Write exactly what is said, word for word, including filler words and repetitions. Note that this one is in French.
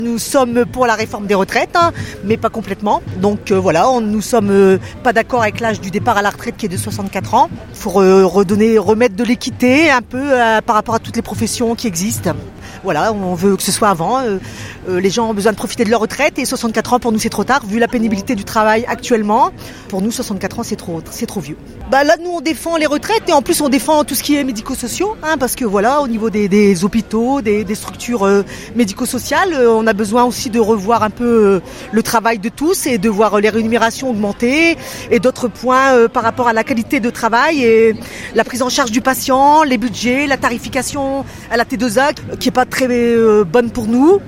Nous sommes pour la réforme des retraites, hein, mais pas complètement. Donc euh, voilà, on, nous sommes euh, pas d'accord avec l'âge du départ à la retraite qui est de soixante-quatre ans. Il faut euh, redonner, remettre de l'équité un peu euh, par rapport à toutes les professions qui existent. Voilà, on veut que ce soit avant. Euh, euh, les gens ont besoin de profiter de leur retraite et soixante-quatre ans pour nous c'est trop tard vu la pénibilité du travail actuellement. Pour nous soixante-quatre ans c'est trop, c'est trop vieux. Bah là nous on défend les retraites et en plus on défend tout ce qui est médico-sociaux, hein, parce que voilà au niveau des, des hôpitaux, des, des structures euh, médico-sociales, euh, on a besoin aussi de revoir un peu euh, le travail de tous et de voir euh, les rémunérations augmenter et d'autres points euh, par rapport à la qualité de travail et la prise en charge du patient, les budgets, la tarification à la T deux A qui est pas très euh, bonne pour nous.